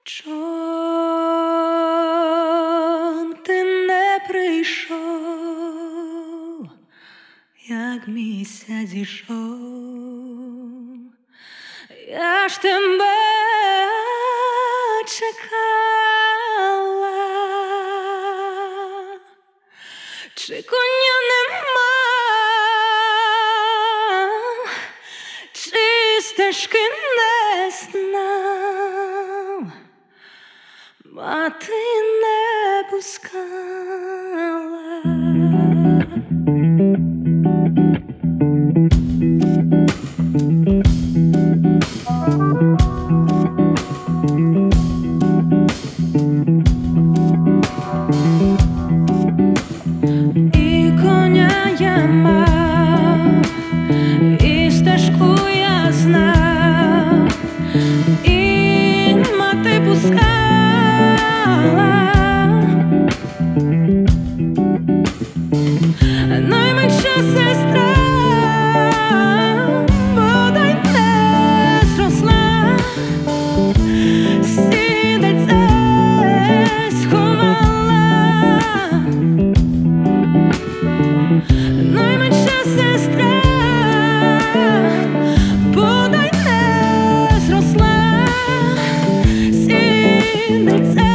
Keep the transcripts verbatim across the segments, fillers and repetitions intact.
Чом ти не прийшов, як місяць зійшов? Я ж тебе чекала, чи коня нема, чи стежки не знав, мати не пускала. І коня я мав, і стежку я знав, і мати пускала. Найменша сестра бодай не зросла, сідальце сховала. Найменша сестра бодай не зросла, сідальце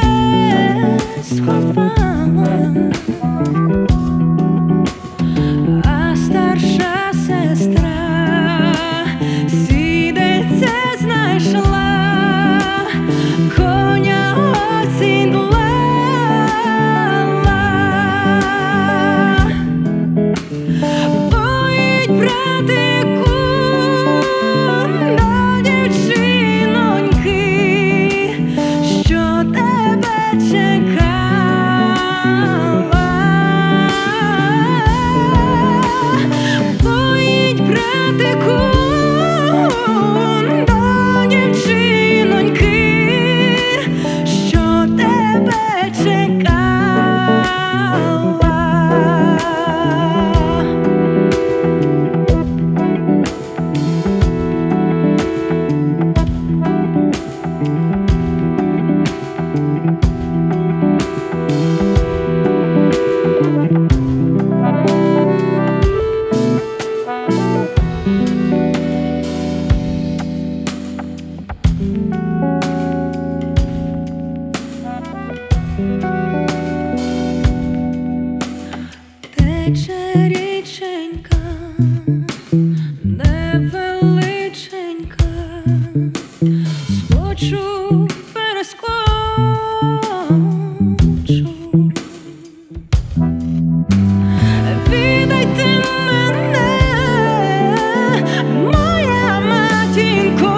сховала. А старша сестра сідальце знайшла, коня осідлала. Поїдь, братику, до дівчиноньки, що тебе чекала. Поїдь, братику, до дівчиноньки, що тебе чекала. Тече річенька невеличенька, схочу, перескочу. Віддайте мене, моя матінко,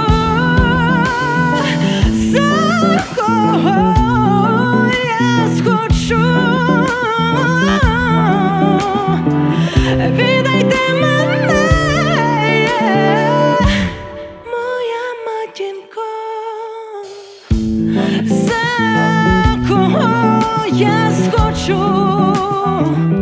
за кого я схочу. Віддайте мене, моя матінко, за кого я схочу.